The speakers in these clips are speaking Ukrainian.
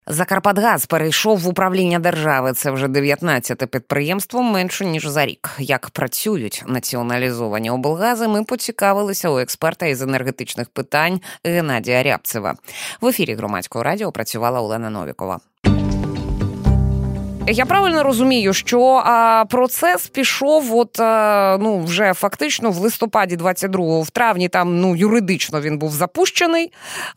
Закарпатгаз перейшов в управління держави. Це вже 19-те підприємство менше, ніж за рік. Як працюють націоналізовані облгази, ми поцікавилися у експерта із енергетичних питань Геннадія Рябцева. В ефірі Громадського радіо працювала Олена Новікова. Я правильно розумію, що процес пішов вже фактично в листопаді 22-го, в травні там юридично він був запущений,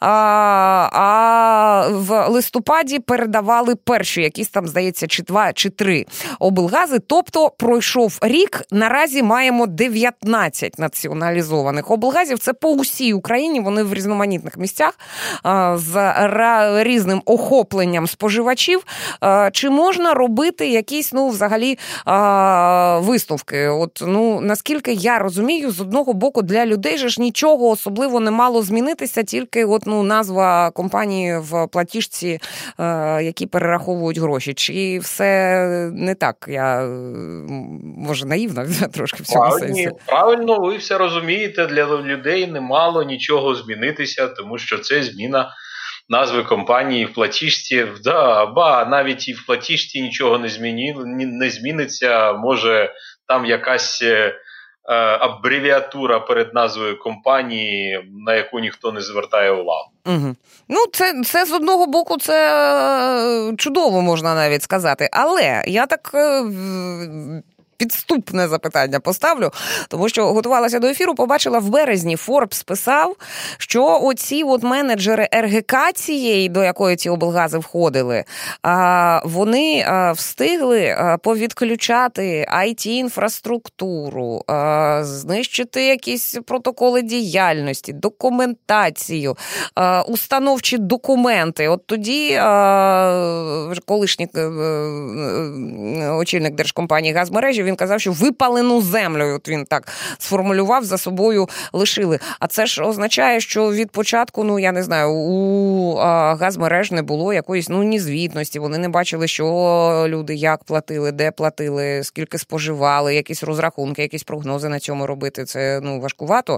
а в листопаді передавали перші якісь там, здається, чи 2, чи 3 облгази, тобто пройшов рік, наразі маємо 19 націоналізованих облгазів, це по усій Україні, вони в різноманітних місцях з різним охопленням споживачів. Чи можна робити якісь, взагалі, висновки? Наскільки я розумію, з одного боку, для людей же ж нічого особливо не мало змінитися, тільки назва компанії в платіжці, які перераховують гроші. Чи все не так? Я, може, наївно трошки в цьому сенсі? Правильно, ви все розумієте, для людей не мало нічого змінитися, тому що це зміна назви компанії в платіжці, навіть і в платіжці нічого не зміниться, може там якась абревіатура перед назвою компанії, на яку ніхто не звертає увагу. Угу. Це з одного боку, це чудово, можна навіть сказати, але я так підступне запитання поставлю, тому що готувалася до ефіру, побачила в березні, Forbes писав, що оці менеджери РГК цієї, до якої ці облгази входили, вони встигли повідключати IT-інфраструктуру, знищити якісь протоколи діяльності, документацію, установчі документи. От тоді колишній очільник держкомпанії «Газмережі», він казав, що випалену землю, от він так сформулював, за собою лишили. А це ж означає, що від початку, я не знаю, у Газмереж не було якоїсь, ні звітності, вони не бачили, що люди як платили, де платили, скільки споживали, якісь розрахунки, якісь прогнози на цьому робити. Це, важкувато.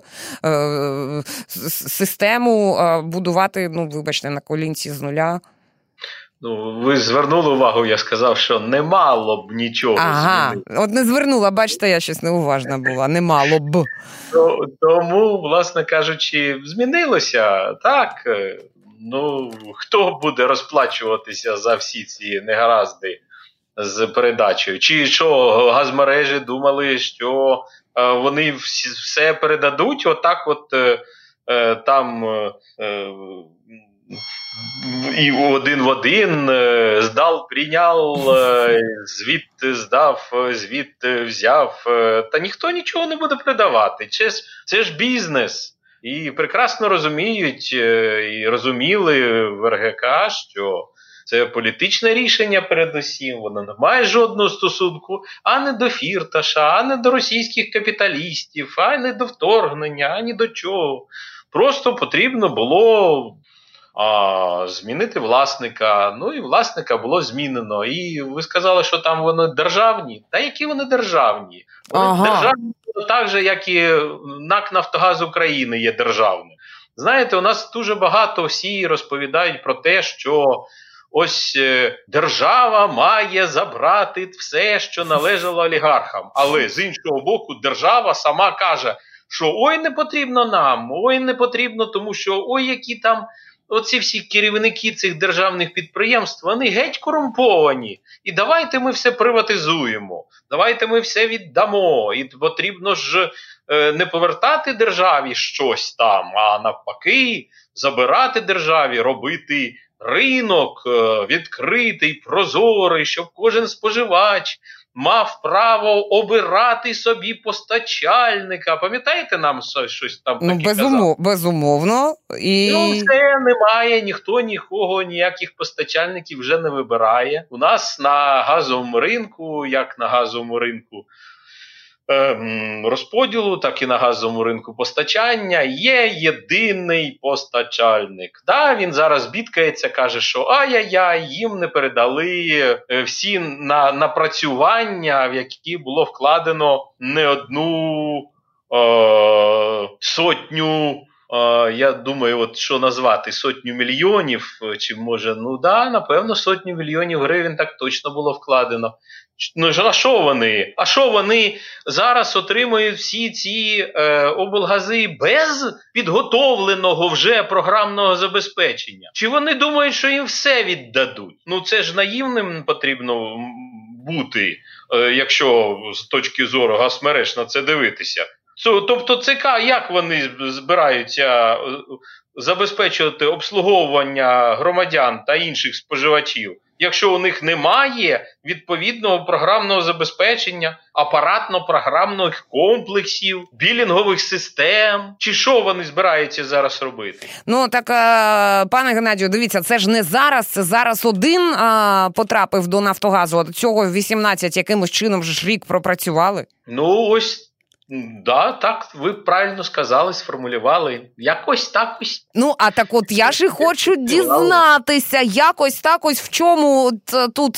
Систему будувати, вибачте, на колінці з нуля. Ви звернули увагу, я сказав, що не мало б нічого змінити. От не звернула, бачите, я щось неуважна була, не мало б. Тому, власне кажучи, змінилося, так, хто буде розплачуватися за всі ці негаразди з передачею? Чи що Газмережі думали, що вони все передадуть, там і один в один, здав, прийняв, звіт здав, звіт взяв, та ніхто нічого не буде передавати. Це ж бізнес. І прекрасно розуміють, і розуміли в РГК, що це політичне рішення передусім, воно не має жодного стосунку ані до Фірташа, ані до російських капіталістів, ані до вторгнення, ані до чого. Просто потрібно було змінити власника, і власника було змінено. І ви сказали, що там вони державні. Та які вони державні? Вони державні так же, як і НАК «Нафтогаз України» є державним. Знаєте, у нас дуже багато всі розповідають про те, що ось держава має забрати все, що належало олігархам. Але з іншого боку, держава сама каже, що ой, не потрібно нам, ой, не потрібно, тому що ой, які там оці всі керівники цих державних підприємств, вони геть корумповані. І давайте ми все приватизуємо, давайте ми все віддамо. І потрібно ж не повертати державі щось там, а навпаки забирати державі, робити ринок відкритий, прозорий, щоб кожен споживач мав право обирати собі постачальника. Пам'ятаєте, нам щось там таке казав? Безумовно. Все, немає, ніхто нікого, ніяких постачальників вже не вибирає. У нас на газовому ринку, як на газовому ринку розподілу, так і на газовому ринку постачання є єдиний постачальник. Да, він зараз бідкається, каже, що ай-яй-яй, їм не передали всі напрацювання, в які було вкладено не одну сотню я думаю, от що назвати, 100 мільйонів, чи може, напевно, 100 мільйонів гривень так точно було вкладено. Ну, а що вони? А що вони зараз отримують всі ці облгази без підготовленого вже програмного забезпечення? Чи вони думають, що їм все віддадуть? Ну, це ж наївним потрібно бути, якщо з точки зору газмереж на це дивитися. Тобто ЦК, як вони збираються забезпечувати обслуговування громадян та інших споживачів, якщо у них немає відповідного програмного забезпечення, апаратно-програмних комплексів, білінгових систем? Чи що вони збираються зараз робити? Ну, так, пане Геннадію, дивіться, це ж не зараз, це зараз один потрапив до Нафтогазу, а до цього 18 якимось чином ж рік пропрацювали. Ну, ось. Да, так, ви правильно сказали, сформулювали. Якось так ось. Ну, а так от я ж і хочу дізнатися, якось так ось в чому тут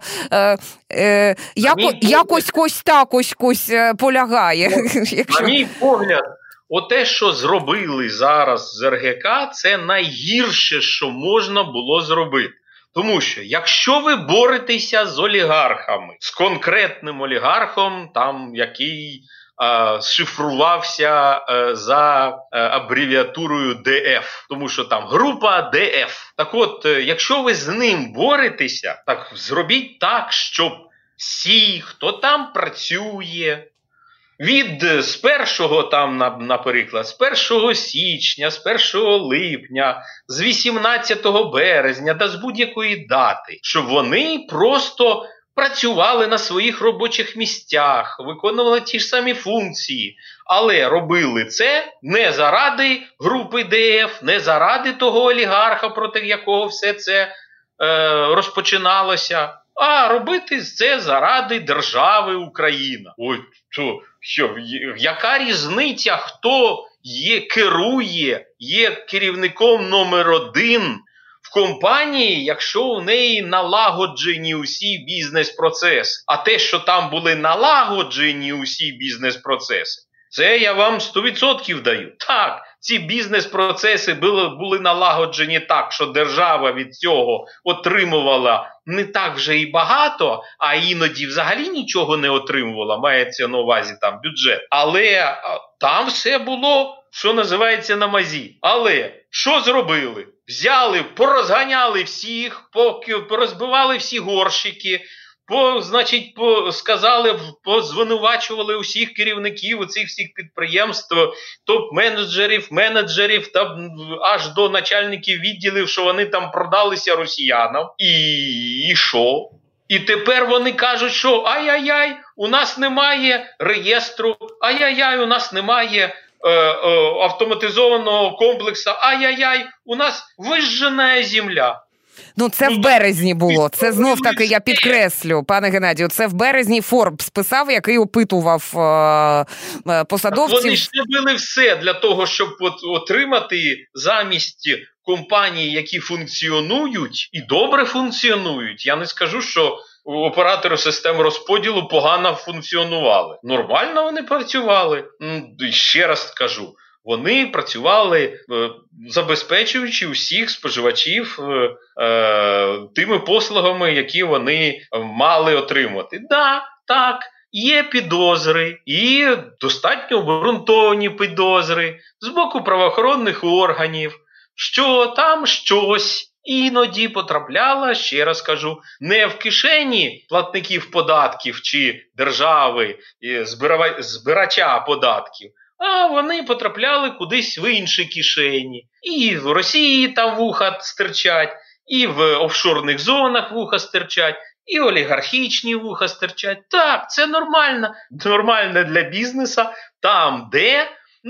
якось кось полягає. На мій погляд, оте, що зробили зараз з РГК, це найгірше, що можна було зробити. Тому що, якщо ви боретеся з олігархами, з конкретним олігархом, там, який шифрувався за абревіатурою ДФ, тому що там група ДФ. Так от, якщо ви з ним боретеся, так зробіть так, щоб всі, хто там працює, з 1 там, наприклад, з 1 січня, з 1 липня, з 18 березня, та з будь-якої дати, щоб вони просто працювали на своїх робочих місцях, виконували ті ж самі функції, але робили це не заради групи ДФ, не заради того олігарха, проти якого все це розпочиналося, а робити це заради держави Україна. Ой, яка різниця, хто керує, є керівником номер 1 в компанії, якщо у неї налагоджені усі бізнес-процеси. А те, що там були налагоджені усі бізнес-процеси, це я вам 100% даю. Так, ці бізнес-процеси були налагоджені так, що держава від цього отримувала не так вже і багато, а іноді взагалі нічого не отримувала, мається на увазі там бюджет. Але там все було, що називається, на мазі. Але що зробили? Взяли, порозганяли всіх, порозбивали всі горщики, позвинувачували усіх керівників оцих всіх підприємств, топ-менеджерів, менеджерів та аж до начальників відділів, що вони там продалися росіянам. І що? І тепер вони кажуть, що ай-яй-яй, у нас немає реєстру, ай-яй-яй, у нас немає автоматизованого комплексу, ай-яй-яй, у нас вижжена земля. Ну, це в березні було. Це знов-таки я підкреслю, пане Геннадію, це в березні Forbes писав, який опитував посадовців. Вони ж робили все для того, щоб отримати замість компаній, які функціонують і добре функціонують. Я не скажу, що оператори систем розподілу погано функціонували. Нормально вони працювали. Ще раз скажу. Вони працювали, забезпечуючи усіх споживачів тими послугами, які вони мали отримати. Так, є підозри, і достатньо обґрунтовані підозри з боку правоохоронних органів, що там щось іноді потрапляло, ще раз кажу, не в кишені платників податків чи держави, збирача податків, а вони потрапляли кудись в інші кишені. І в Росії там вуха стирчать, і в офшорних зонах вуха стирчать, і олігархічні вуха стирчать. Так, це нормально. Нормально для бізнесу, там, де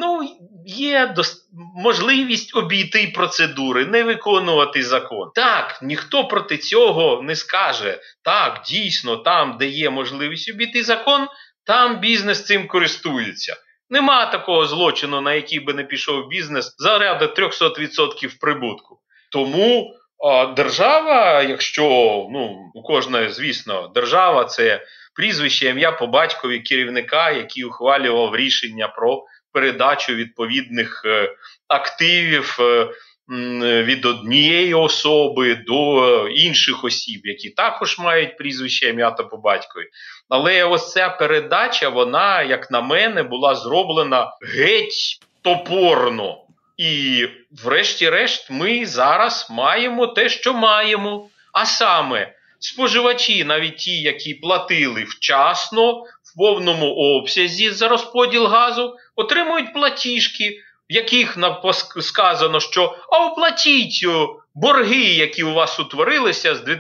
є можливість обійти процедури, не виконувати закон. Так, ніхто проти цього не скаже. Так, дійсно, там, де є можливість обійти закон, там бізнес цим користується. Нема такого злочину, на який би не пішов бізнес заради 300% прибутку. Тому держава, якщо, у кожної, звісно, держава – це прізвище, ім'я по батькові керівника, який ухвалював рішення про передачу відповідних активів від однієї особи до інших осіб, які також мають прізвище, ім'я та по батькові. Але ось ця передача, вона, як на мене, була зроблена геть топорно. І врешті-решт ми зараз маємо те, що маємо. А саме, споживачі, навіть ті, які платили вчасно, в повному обсязі за розподіл газу, отримують платіжки, в яких сказано, що оплатіть борги, які у вас утворилися з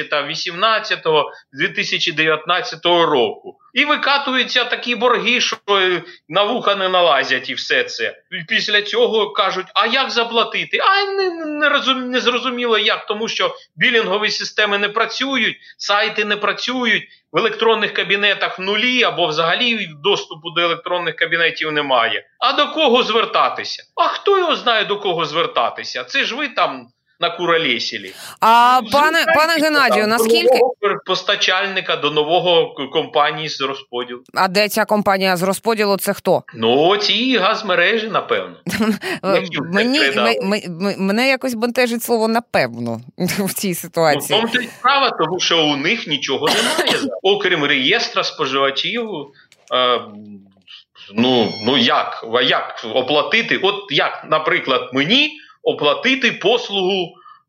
2018-2019 року. І викатуються такі борги, що на вуха не налазять і все це. І після цього кажуть, а як заплатити? Не зрозуміло як, тому що білінгові системи не працюють, сайти не працюють, в електронних кабінетах нулі або взагалі доступу до електронних кабінетів немає. А до кого звертатися? А хто його знає, до кого звертатися? Це ж ви там накуролесили. А пане Геннадію, наскільки... До нового постачальника, до нового компанії з розподілу. А де ця компанія з розподілу, це хто? Ну, ці газмережі, напевно. Мене якось бентежить слово «напевно» в цій ситуації. Ну, в тому ж справа, тому що у них нічого немає. Окрім реєстра споживачів, як оплатити? От як, наприклад, мені оплатити послугу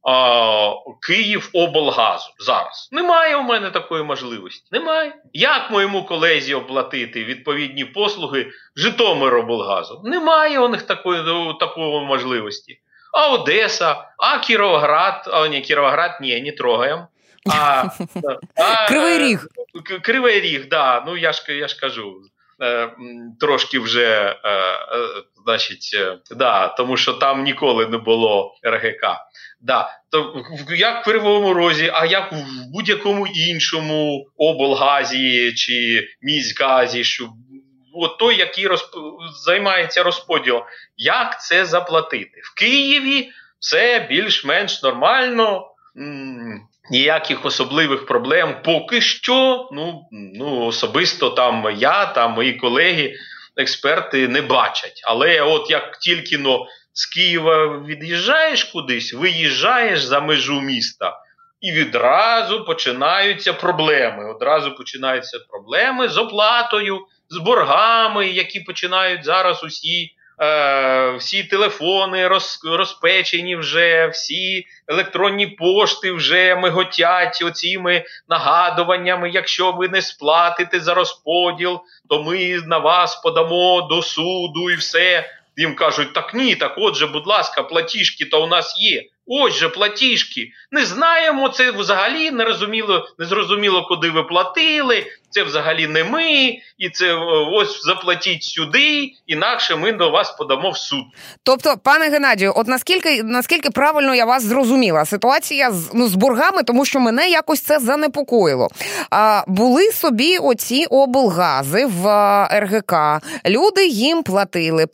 Київоблгазу зараз. Немає у мене такої можливості. Немає. Як моєму колезі оплатити відповідні послуги Житомироблгазу? Немає у них такої можливості. А Одеса, а Кіровоград, не трогаємо. Кривий Ріг. Кривий Ріг, да. Ну я ж кажу. Трошки вже, тому що там ніколи не було РГК. Да. То як в Кривому Розі, а як в будь-якому іншому облгазі чи міськгазі, що от той, який займається розподілом, як це заплатити? В Києві все більш-менш нормально, ніяких особливих проблем поки що, особисто там я, там мої колеги, експерти не бачать. Але от як тільки з Києва від'їжджаєш кудись, виїжджаєш за межу міста, і відразу починаються проблеми. Одразу проблеми з оплатою, з боргами, які починають зараз всі телефони розпечені вже, всі електронні пошти вже миготять оціми нагадуваннями, якщо ви не сплатите за розподіл, то ми на вас подамо до суду і все. Їм кажуть, так ні, так отже, будь ласка, платіжки-то у нас є. Ось же платіжки. Не знаємо, це взагалі не зрозуміло, куди ви платили, це взагалі не ми, і це ось заплатіть сюди, інакше ми до вас подамо в суд. Тобто, пане Геннадію, от наскільки правильно я вас зрозуміла, ситуація з боргами, тому що мене якось це занепокоїло. Були собі оці облгази в РГК, люди їм платили,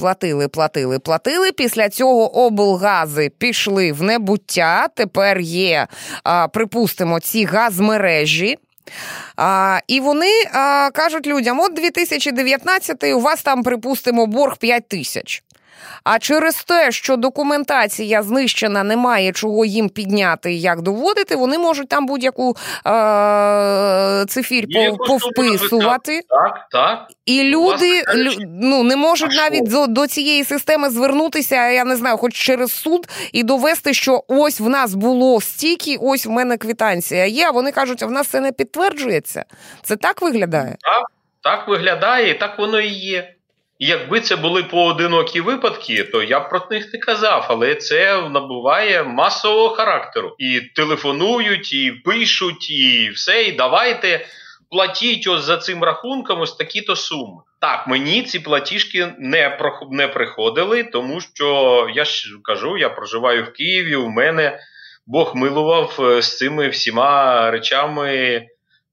після цього облгази пішли в небуття, тепер є, припустимо, ці газмережі, і вони кажуть людям, от 2019 у вас там, припустимо, борг 5 тисяч. А через те, що документація знищена, немає чого їм підняти і як доводити, вони можуть там будь-яку цифірь повписувати. Так. І люди не можуть навіть до цієї системи звернутися, я не знаю, хоч через суд, і довести, що ось в нас було стільки, ось в мене квитанція є, а вони кажуть, а в нас це не підтверджується. Це так виглядає? Так виглядає, і так воно і є. І якби це були поодинокі випадки, то я б про них не казав, але це набуває масового характеру. І телефонують, і пишуть, і все, і давайте платіть ось за цим рахунком ось такі-то суми. Так, мені ці платіжки не приходили, тому що, я ж кажу, я проживаю в Києві, у мене Бог милував з цими всіма речами.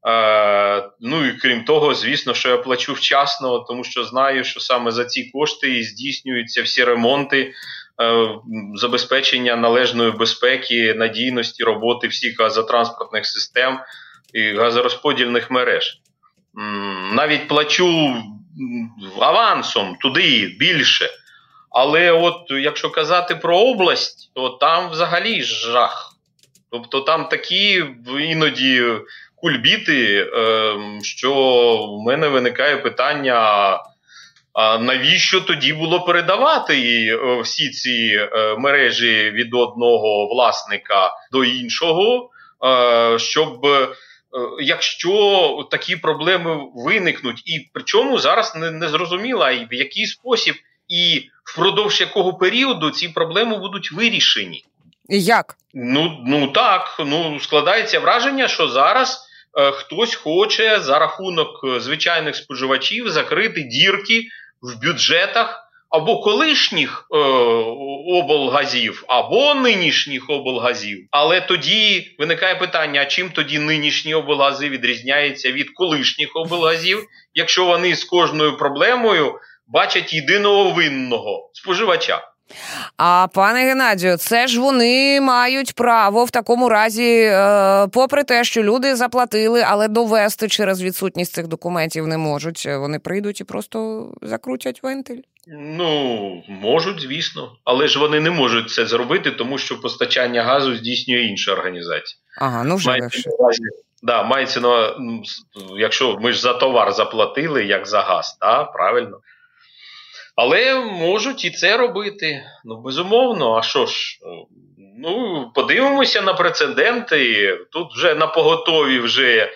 І крім того, звісно, що я плачу вчасно, тому що знаю, що саме за ці кошти і здійснюються всі ремонти, забезпечення належної безпеки, надійності роботи всіх газотранспортних систем і газорозподільних мереж. Навіть плачу авансом туди більше. Але от якщо казати про область, то там взагалі жах. Тобто там такі іноді кульбіти, що в мене виникає питання, а навіщо тоді було передавати всі ці мережі від одного власника до іншого, щоб якщо такі проблеми виникнуть, і причому зараз не зрозуміло, в який спосіб і впродовж якого періоду ці проблеми будуть вирішені. Як? Так, складається враження, що зараз хтось хоче за рахунок звичайних споживачів закрити дірки в бюджетах або колишніх облгазів, або нинішніх облгазів. Але тоді виникає питання, а чим тоді нинішні облгази відрізняються від колишніх облгазів, якщо вони з кожною проблемою бачать єдиного винного – споживача. А, пане Геннадію, це ж вони мають право в такому разі, попри те, що люди заплатили, але довести через відсутність цих документів не можуть. Вони прийдуть і просто закрутять вентиль. Можуть, звісно. Але ж вони не можуть це зробити, тому що постачання газу здійснює інша організація. Ага, вже легше. Мається на якщо ми ж за товар заплатили, як за газ, правильно? Але можуть і це робити. Безумовно, а що ж? Подивимося на прецеденти. Тут вже напоготові вже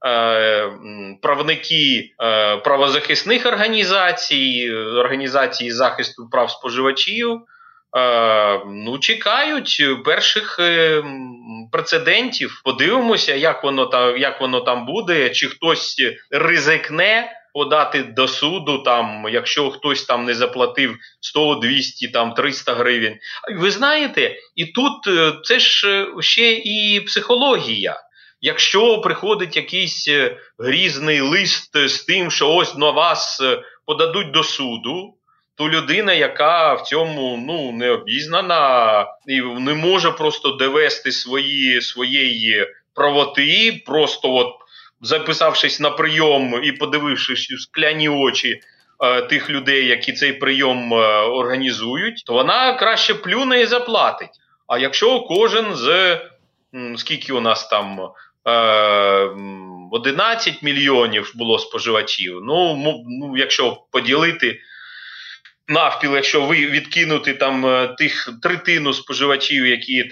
правники правозахисних організацій захисту прав споживачів, чекають перших прецедентів. Подивимося, як воно там буде, чи хтось ризикне подати до суду, якщо хтось там не заплатив 100, 200, 300 гривень. Ви знаєте, і тут це ж ще і психологія. Якщо приходить якийсь грізний лист з тим, що ось на вас подадуть до суду, то людина, яка в цьому не обізнана і не може просто довести своєї правоти, просто записавшись на прийом і подивившись у скляні очі тих людей, які цей прийом організують, то вона краще плюне і заплатить. А якщо кожен скільки у нас там 11 мільйонів було споживачів, якщо поділити навпіл, якщо відкинути тих третину споживачів, які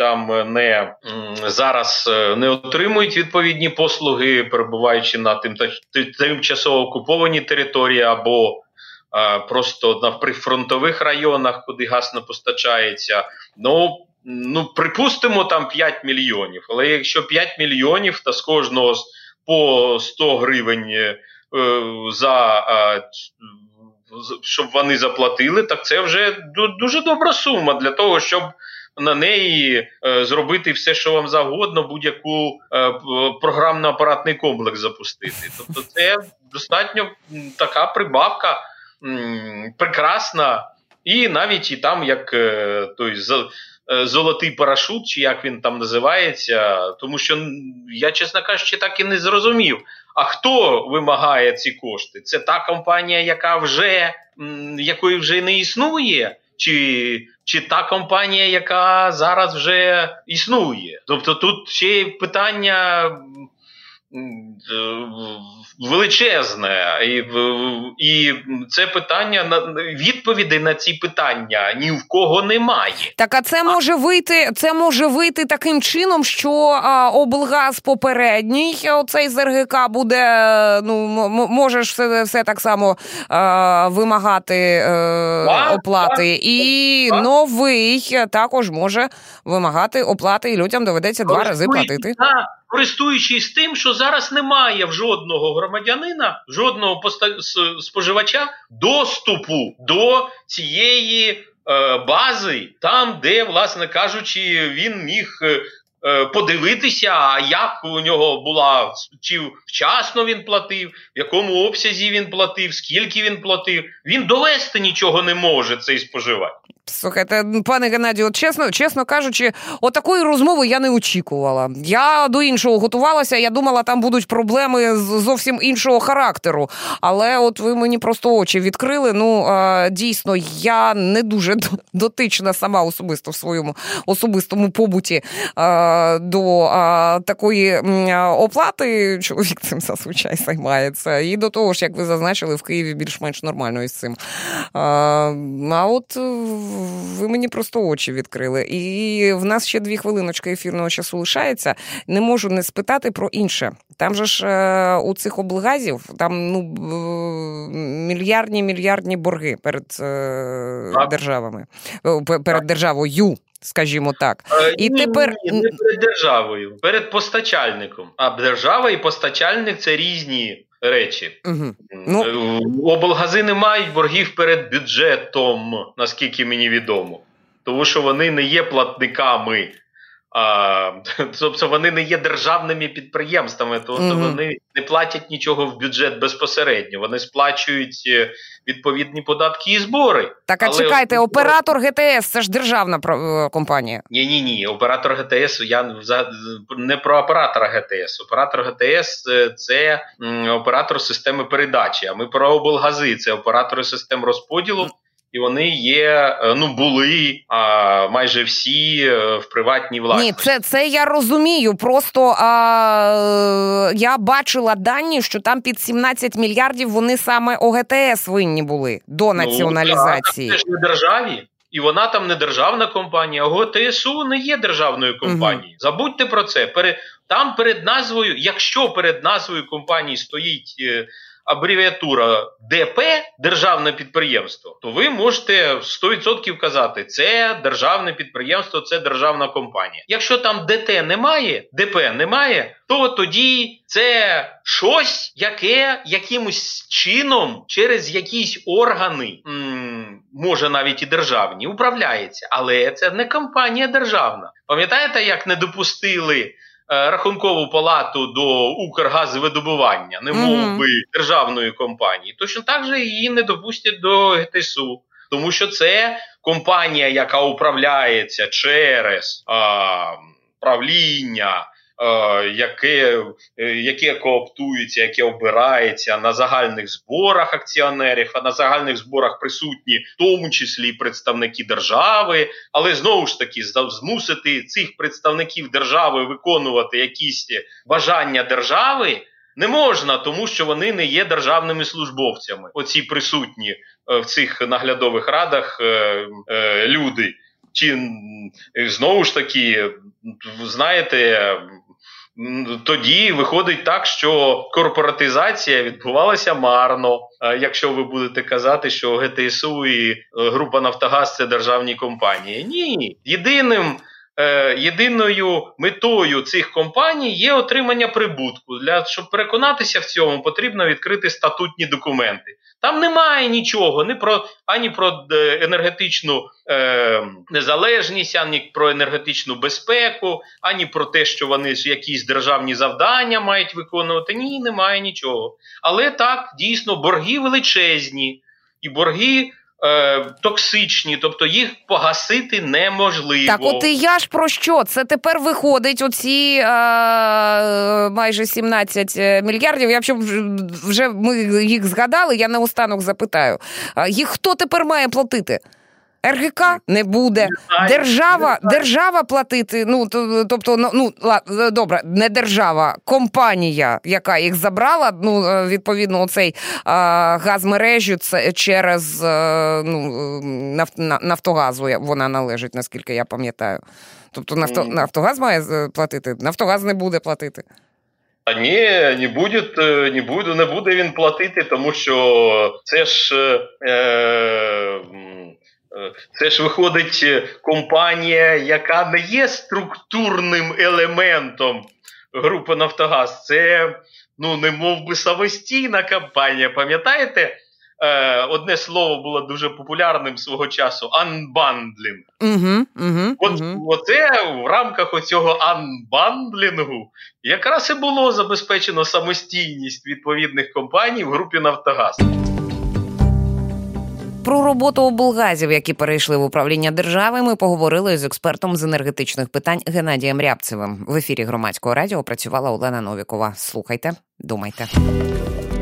зараз не отримують відповідні послуги, перебуваючи на тимчасово окупованій території або просто на прифронтових районах, куди газ не постачається, припустимо, 5 мільйонів. Але якщо 5 мільйонів, то з кожного по 100 гривень щоб вони заплатили, так це вже дуже добра сума для того, щоб на неї зробити все, що вам завгодно, будь-яку програмно-апаратний комплекс запустити. Тобто це достатньо така прибавка, прекрасна, і навіть і як той золотий парашут, чи як він там називається, тому що я, чесно кажучи, так і не зрозумів. А хто вимагає ці кошти? Це та компанія, якої вже не існує? Чи та компанія, яка зараз вже існує? Тобто тут ще питання величезне. І це питання, відповідей на ці питання ні в кого немає. Так, а це може вийти таким чином, що облгаз попередній, оцей з РГК буде, може все так само вимагати оплати. І новий також може вимагати оплати, і людям доведеться 2 рази платити. Користуючись тим, що зараз немає в жодного громадянина, жодного споживача доступу до цієї бази, там, де, власне кажучи, він міг подивитися, а як у нього була, чи вчасно він платив, в якому обсязі він платив, скільки він платив. Він довести нічого не може, цей споживач. Слухайте, пане Геннадію, чесно кажучи, отакої розмови я не очікувала. Я до іншого готувалася, я думала, там будуть проблеми зовсім іншого характеру. Але от ви мені просто очі відкрили. Дійсно, я не дуже дотична сама особисто в своєму особистому побуті до такої оплати. Чоловік цим зазвичай займається. І до того ж, як ви зазначили, в Києві більш-менш нормально із цим. А от ви мені просто очі відкрили. І в нас ще 2 хвилиночки ефірного часу лишається. Не можу не спитати про інше. Там же ж у цих облгазів там мільярдні борги перед державами. Перед державою, скажімо так. І тепер... Ні, не перед державою, перед постачальником. А держава і постачальник – це різні речі. Облгази не мають боргів перед бюджетом, наскільки мені відомо. Тому що вони не є платниками. Тобто вони не є державними підприємствами, тобто вони не платять нічого в бюджет безпосередньо. Вони сплачують відповідні податки і збори. Так, а чекайте, оператор ГТС – це ж державна компанія. Ні, оператор ГТС, я не про оператора ГТС. Оператор ГТС – це оператор системи передачі, а ми про облгази – це оператори систем розподілу. І вони є, були майже всі в приватній власності. Ні, це я розумію. Просто я бачила дані, що там під 17 мільярдів вони саме ОГТС винні були до націоналізації. Це ж не державі. І вона там не державна компанія, а ОГТСУ не є державною компанією. Забудьте про це. Там перед назвою, якщо перед назвою компанії стоїть абревіатура ДП, державне підприємство, то ви можете 100% казати, це державне підприємство, це державна компанія. Якщо там ДТ немає, ДП немає, то тоді це щось, яке якимось чином через якісь органи, може навіть і державні, управляється. Але це не компанія державна. Пам'ятаєте, як не допустили Рахункову палату до Укргазвидобування, не мов би державної компанії, точно так же її не допустять до ГТСУ. Тому що це компанія, яка управляється через правління, яке кооптується, яке обирається на загальних зборах акціонерів, а на загальних зборах присутні в тому числі представники держави, але знову ж таки змусити цих представників держави виконувати якісь бажання держави не можна, тому що вони не є державними службовцями. Оці присутні в цих наглядових радах люди. Чи знову ж таки, знаєте, тоді виходить так, що корпоратизація відбувалася марно, якщо ви будете казати, що ГТСУ і група «Нафтогаз» – це державні компанії. Ні, єдиною метою цих компаній є отримання прибутку. Щоб переконатися в цьому, потрібно відкрити статутні документи. Там немає нічого ані про енергетичну незалежність, ані про енергетичну безпеку, ані про те, що вони якісь державні завдання мають виконувати. Ні, немає нічого. Але так, дійсно, борги величезні і борги токсичні, тобто їх погасити неможливо. Так от і я ж про що? Це тепер виходить оці майже 17 мільярдів. Якщо вже ми їх згадали, я наостанок запитаю. Їх хто тепер має платити? РГК не буде. Держава платити, добре, не держава, компанія, яка їх забрала, відповідно, оцей газмережу через Нафтогазу вона належить, наскільки я пам'ятаю. Тобто Нафтогаз має платити, Нафтогаз не буде платити. А ні, не буде він платити, тому що це ж виходить компанія, яка не є структурним елементом групи «Нафтогаз». Це, не мов би, самостійна компанія. Пам'ятаєте, одне слово було дуже популярним свого часу – «unbundling». Оце в рамках оцього «unbundling» якраз і було забезпечено самостійність відповідних компаній в групі «Нафтогаз». Про роботу облгазів, які перейшли в управління держави, ми поговорили з експертом з енергетичних питань Геннадієм Рябцевим. В ефірі Громадського радіо працювала Олена Новікова. Слухайте, думайте.